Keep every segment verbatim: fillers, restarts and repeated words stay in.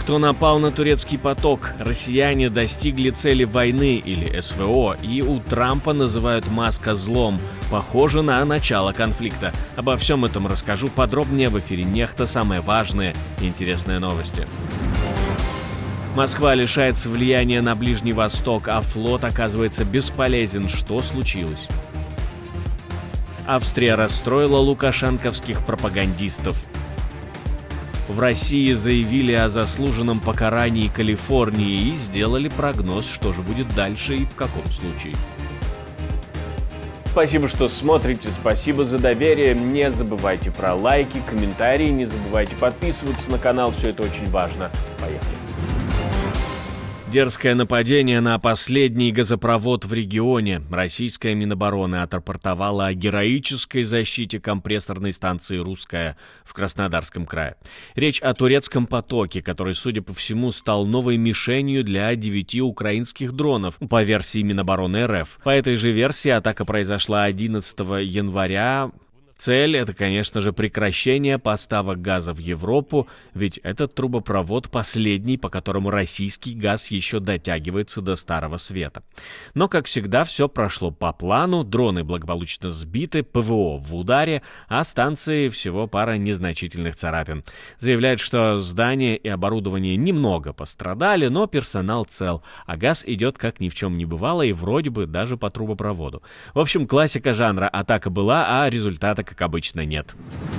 Кто напал на турецкий поток? Россияне достигли цели войны или СВО, и у Трампа называют Маск злом. Похоже на начало конфликта. Обо всем этом расскажу подробнее в эфире Нехта. Самые важные и интересные новости. Москва лишается влияния на Ближний Восток, а флот оказывается бесполезен. Что случилось? Австрия расстроила лукашенковских пропагандистов. В России заявили о заслуженном покарании Калифорнии и сделали прогноз, что же будет дальше и в каком случае. Спасибо, что смотрите, спасибо за доверие. Не забывайте про лайки, комментарии, не забывайте подписываться на канал, все это очень важно. Поехали. Дерзкое нападение на последний газопровод в регионе. Российская Минобороны отрапортовала о героической защите компрессорной станции «Русская» в Краснодарском крае. Речь о турецком потоке, который, судя по всему, стал новой мишенью для девяти украинских дронов, по версии Минобороны РФ. По этой же версии атака произошла одиннадцатого января. Цель — это, конечно же, прекращение поставок газа в Европу, ведь этот трубопровод последний, по которому российский газ еще дотягивается до Старого Света. Но, как всегда, все прошло по плану, дроны благополучно сбиты, ПВО в ударе, а станции всего пара незначительных царапин. Заявляют, что здание и оборудование немного пострадали, но персонал цел, а газ идет как ни в чем не бывало и вроде бы даже по трубопроводу. В общем, классика жанра: атака была, а результата, как обычно, нет.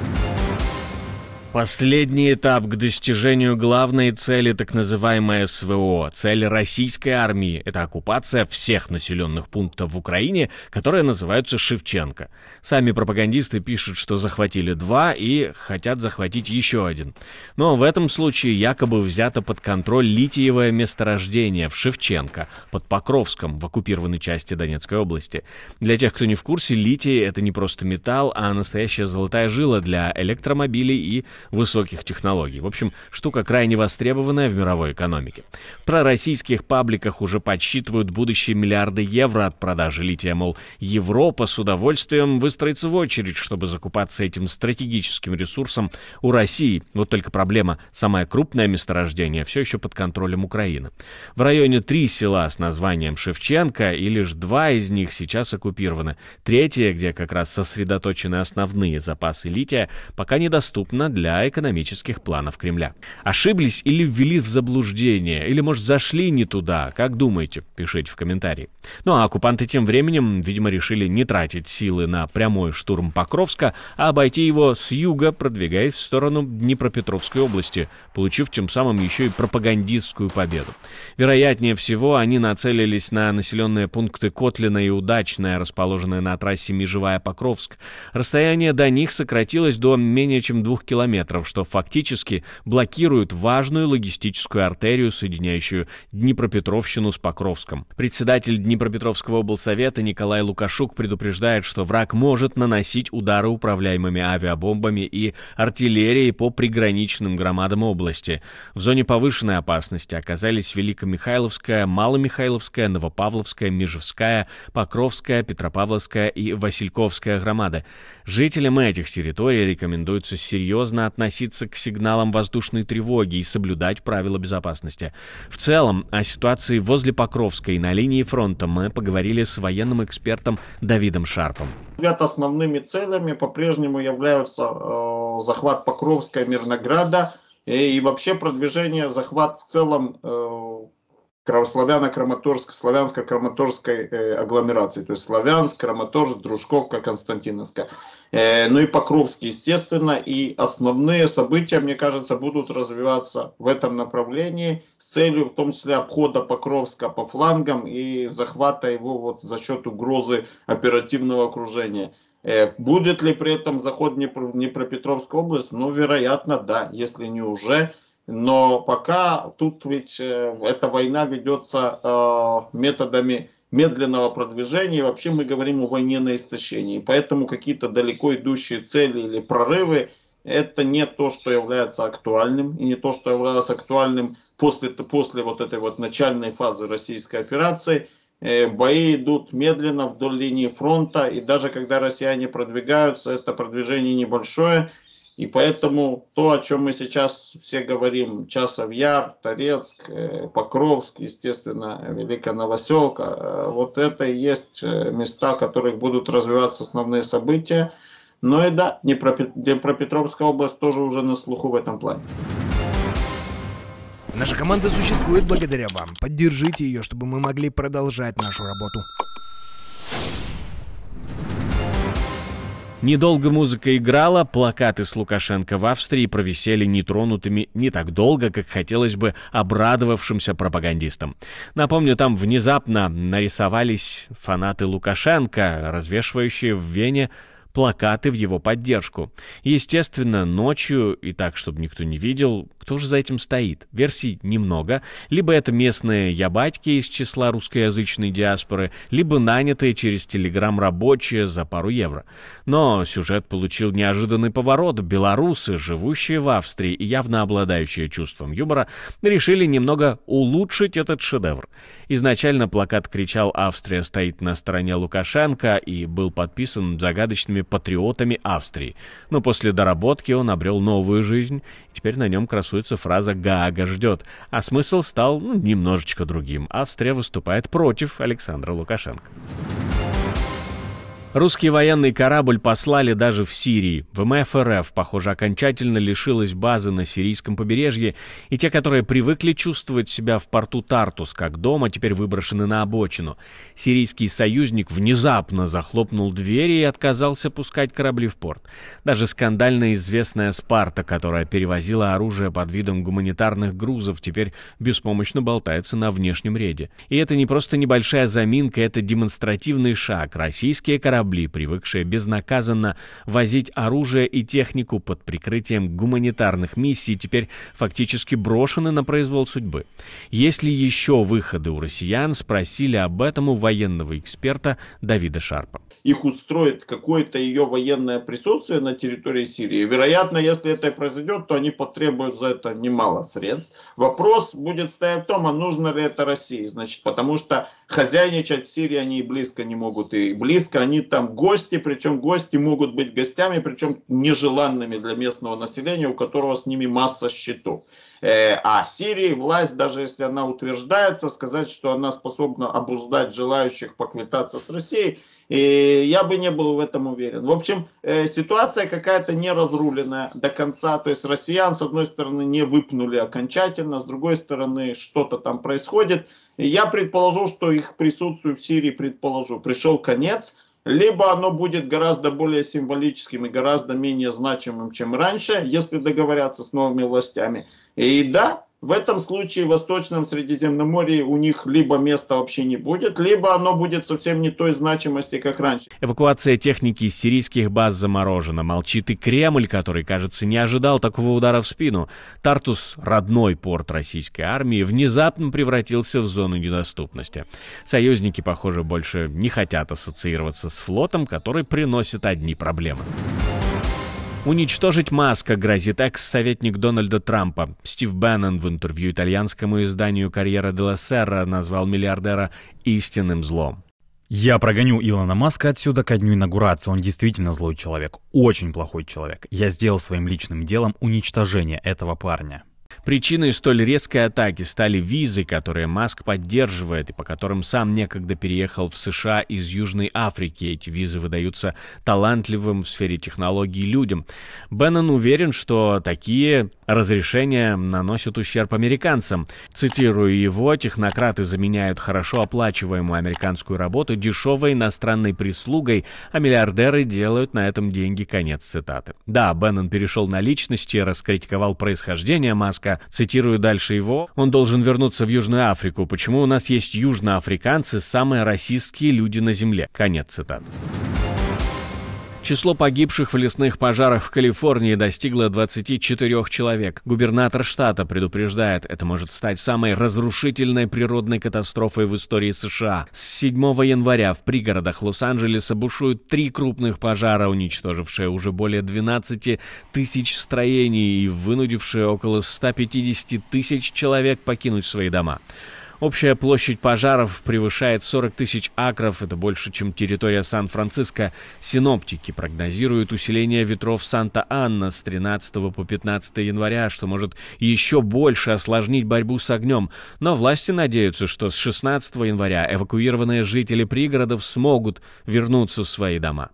Последний этап к достижению главной цели так называемой СВО. Цель российской армии — это оккупация всех населенных пунктов в Украине, которые называются Шевченко. Сами пропагандисты пишут, что захватили два и хотят захватить еще один. Но в этом случае якобы взято под контроль литиевое месторождение в Шевченко, под Покровском, в оккупированной части Донецкой области. Для тех, кто не в курсе, литий — это не просто металл, а настоящая золотая жила для электромобилей и высоких технологий. В общем, штука крайне востребованная в мировой экономике. В пророссийских пабликах уже подсчитывают будущие миллиарды евро от продажи лития, мол, Европа с удовольствием выстроится в очередь, чтобы закупаться этим стратегическим ресурсом у России. Вот только проблема: самое крупное месторождение все еще под контролем Украины. В районе три села с названием Шевченко, и лишь два из них сейчас оккупированы. Третье, где как раз сосредоточены основные запасы лития, пока недоступно для экономических планов Кремля. Ошиблись или ввели в заблуждение, или, может, зашли не туда? Как думаете? Пишите в комментарии. Ну а оккупанты тем временем, видимо, решили не тратить силы на прямой штурм Покровска, а обойти его с юга, продвигаясь в сторону Днепропетровской области, получив тем самым еще и пропагандистскую победу. Вероятнее всего, они нацелились на населенные пункты Котлино и Удачное, расположенные на трассе Межевая-Покровск. Расстояние до них сократилось до менее чем двух километров, что фактически блокирует важную логистическую артерию, соединяющую Днепропетровщину с Покровском. Председатель Днепропетровского облсовета Николай Лукашук предупреждает, что враг может наносить удары управляемыми авиабомбами и артиллерией по приграничным громадам области. В зоне повышенной опасности оказались Великомихайловская, Маломихайловская, Новопавловская, Межевская, Покровская, Петропавловская и Васильковская громады. Жителям этих территорий рекомендуется серьезно относиться к сигналам воздушной тревоги и соблюдать правила безопасности. В целом, о ситуации возле Покровска и на линии фронта мы поговорили с военным экспертом Давидом Шарпом. Основными целями по-прежнему являются э, захват Покровска, Мирнограда и, и вообще продвижение, захват в целом э, Славяно-Краматорск, славянско-краматорской э, агломерации, то есть Славянск, Краматорск, Дружковка, Константиновка. Э, ну и Покровск, естественно, и основные события, мне кажется, будут развиваться в этом направлении с целью, в том числе, обхода Покровска по флангам и захвата его вот за счет угрозы оперативного окружения. Э, будет ли при этом заход в Днепропетровскую область? Ну, вероятно, да, если не уже. Но пока тут ведь э, эта война ведется э, методами медленного продвижения. И вообще мы говорим о войне на истощении. Поэтому какие-то далеко идущие цели или прорывы — это не то, что является актуальным. И не то, что являлось актуальным после, после вот этой вот начальной фазы российской операции. Э, бои идут медленно вдоль линии фронта. И даже когда россияне продвигаются, это продвижение небольшое. И поэтому то, о чем мы сейчас все говорим, Часов Яр, Торецк, Покровск, естественно, Великая Новоселка, вот это и есть места, в которых будут развиваться основные события. Но и да, Днепропетровская область тоже уже на слуху в этом плане. Наша команда существует благодаря вам. Поддержите ее, чтобы мы могли продолжать нашу работу. Недолго музыка играла, плакаты с Лукашенко в Австрии провисели нетронутыми не так долго, как хотелось бы обрадовавшимся пропагандистам. Напомню, там внезапно нарисовались фанаты Лукашенко, развешивающие в Вене плакаты в его поддержку. Естественно, ночью, и так, чтобы никто не видел, кто же за этим стоит? Версий немного. Либо это местные ябатьки из числа русскоязычной диаспоры, либо нанятые через Телеграм рабочие за пару евро. Но сюжет получил неожиданный поворот. Белорусы, живущие в Австрии и явно обладающие чувством юмора, решили немного улучшить этот шедевр. Изначально плакат кричал «Австрия стоит на стороне Лукашенко» и был подписан загадочными патриотами Австрии. Но после доработки он обрел новую жизнь. Теперь на нем красуется фраза «Гаага ждет», а смысл стал ну, немножечко другим. Австрия выступает против Александра Лукашенко. Русский военный корабль послали даже в Сирии. ВМФ РФ, похоже, окончательно лишилась базы на сирийском побережье, и те, которые привыкли чувствовать себя в порту Тартус как дома, теперь выброшены на обочину. Сирийский союзник внезапно захлопнул двери и отказался пускать корабли в порт. Даже скандально известная «Спарта», которая перевозила оружие под видом гуманитарных грузов, теперь беспомощно болтается на внешнем рейде. И это не просто небольшая заминка, это демонстративный шаг. Российские корабли Корабли, привыкшие безнаказанно возить оружие и технику под прикрытием гуманитарных миссий, теперь фактически брошены на произвол судьбы. Есть ли еще выходы у россиян, спросили об этом у военного эксперта Давида Шарпа. Их устроит какое-то ее военное присутствие на территории Сирии. Вероятно, если это произойдет, то они потребуют за это немало средств. Вопрос будет стоять в том, а нужно ли это России. Значит, потому что хозяйничать в Сирии они и близко не могут. И близко они там гости, причем гости могут быть гостями, причем нежеланными для местного населения, у которого с ними масса счетов. А Сирии власть, даже если она утверждается, сказать, что она способна обуздать желающих поквитаться с Россией, и я бы не был в этом уверен. В общем, ситуация какая-то не разруленная до конца. То есть россиян, с одной стороны, не выпнули окончательно, с другой стороны, что-то там происходит. И я предположу, что их присутствию в Сирии, предположу, пришел конец. Либо оно будет гораздо более символическим и гораздо менее значимым, чем раньше, если договорятся с новыми властями. И да, в этом случае в Восточном Средиземноморье у них либо места вообще не будет, либо оно будет совсем не той значимости, как раньше. Эвакуация техники из сирийских баз заморожена. Молчит и Кремль, который, кажется, не ожидал такого удара в спину. Тартус, родной порт российской армии, внезапно превратился в зону недоступности. Союзники, похоже, больше не хотят ассоциироваться с флотом, который приносит одни проблемы. Уничтожить Маска грозит экс-советник Дональда Трампа. Стив Беннон в интервью итальянскому изданию «Корьера делла Серра» назвал миллиардера истинным злом. Я прогоню Илона Маска отсюда ко дню инаугурации. Он действительно злой человек, очень плохой человек. Я сделал своим личным делом уничтожение этого парня. Причиной столь резкой атаки стали визы, которые Маск поддерживает и по которым сам некогда переехал в США из Южной Африки. Эти визы выдаются талантливым в сфере технологий людям. Беннон уверен, что такие разрешения наносят ущерб американцам. Цитирую его, технократы заменяют хорошо оплачиваемую американскую работу дешевой иностранной прислугой, а миллиардеры делают на этом деньги. Конец цитаты. Да, Беннон перешел на личности, раскритиковал происхождение Маска. Цитирую дальше его. Он должен вернуться в Южную Африку. Почему у нас есть южноафриканцы, самые расистские люди на земле? Конец цитаты. Число погибших в лесных пожарах в Калифорнии достигло двадцати четырёх человек. Губернатор штата предупреждает, это может стать самой разрушительной природной катастрофой в истории США. С седьмого января в пригородах Лос-Анджелеса бушуют три крупных пожара, уничтожившие уже более двенадцати тысяч строений и вынудившие около ста пятидесяти тысяч человек покинуть свои дома. Общая площадь пожаров превышает сорок тысяч акров, это больше, чем территория Сан-Франциско. Синоптики прогнозируют усиление ветров Санта-Анна с тринадцатого по пятнадцатое января, что может еще больше осложнить борьбу с огнем. Но власти надеются, что с шестнадцатого января эвакуированные жители пригородов смогут вернуться в свои дома.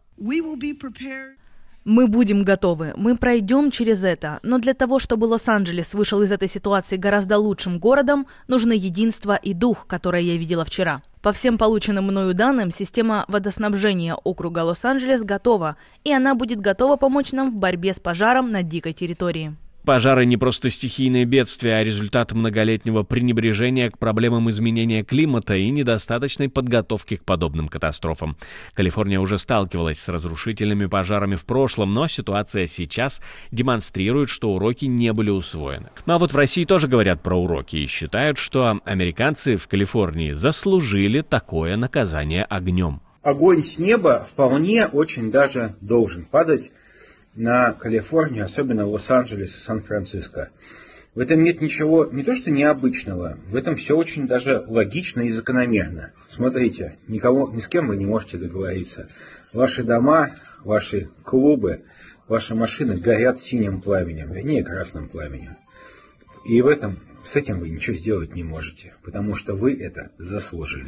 Мы будем готовы, мы пройдем через это, но для того, чтобы Лос-Анджелес вышел из этой ситуации гораздо лучшим городом, нужны единство и дух, которое я видела вчера. По всем полученным мною данным, система водоснабжения округа Лос-Анджелес готова, и она будет готова помочь нам в борьбе с пожаром на дикой территории. Пожары не просто стихийные бедствия, а результат многолетнего пренебрежения к проблемам изменения климата и недостаточной подготовки к подобным катастрофам. Калифорния уже сталкивалась с разрушительными пожарами в прошлом, но ситуация сейчас демонстрирует, что уроки не были усвоены. Ну а вот в России тоже говорят про уроки и считают, что американцы в Калифорнии заслужили такое наказание огнем. Огонь с неба вполне очень даже должен падать на Калифорнию, особенно Лос-Анджелес и Сан-Франциско. В этом нет ничего не то что необычного, в этом все очень даже логично и закономерно. Смотрите, никого, ни с кем вы не можете договориться. Ваши дома, ваши клубы, ваши машины горят синим пламенем, вернее красным пламенем. И в этом, с этим вы ничего сделать не можете, потому что вы это заслужили.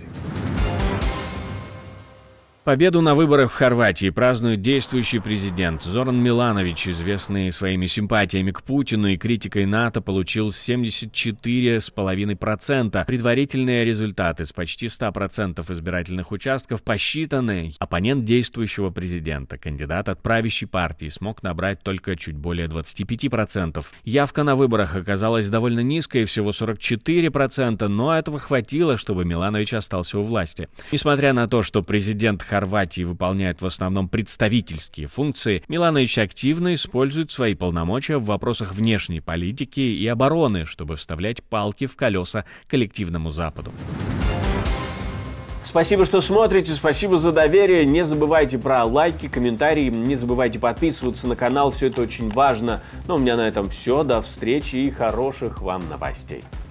Победу на выборах в Хорватии празднует действующий президент. Зоран Миланович, известный своими симпатиями к Путину и критикой НАТО, получил семьдесят четыре целых пять десятых процента. Предварительные результаты с почти ста процентов избирательных участков посчитаны. Оппонент действующего президента, кандидат от правящей партии, смог набрать только чуть более двадцати пяти процентов. Явка на выборах оказалась довольно низкой, всего сорок четыре процента, но этого хватило, чтобы Миланович остался у власти. Несмотря на то, что президент Хорватии выполняет в основном представительские функции, Миланович активно использует свои полномочия в вопросах внешней политики и обороны, чтобы вставлять палки в колеса коллективному Западу. Спасибо, что смотрите, спасибо за доверие. Не забывайте про лайки, комментарии, не забывайте подписываться на канал, все это очень важно. Ну, у меня на этом все, до встречи и хороших вам новостей.